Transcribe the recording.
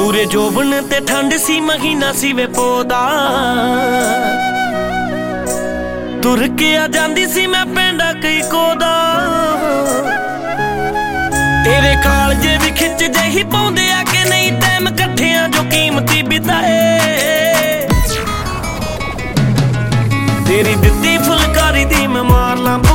ਪੂਰੇ ਜੋਬਨ ਤੇ ਠੰਡ ਸੀ ਮਹੀਨਾ ਸੀ ਵੇ ਪੋਦਾ ਤੁਰ ਕੇ ਆ ਜਾਂਦੀ ਸੀ ਮੈਂ ਪਿੰਡਾ ਕਈ ਕੋਦਾ ਤੇਰੇ ਕਾਲਜੇ ਵੀ ਖਿੱਚ ਜਿਹੀ ਪਾਉਂਦੇ ਆ ਕਿ ਨਹੀਂ ਟਾਈਮ ਇਕੱਠਿਆਂ ਜੋ ਕੀਮਤੀ ਬਿਤਾਏ ਤੇਰੀ ਦਿੱਤੀ ਫੁਲਕਾਰੀ ਦੀ ਮੈਂ ਮਾਰ ਲਾਂ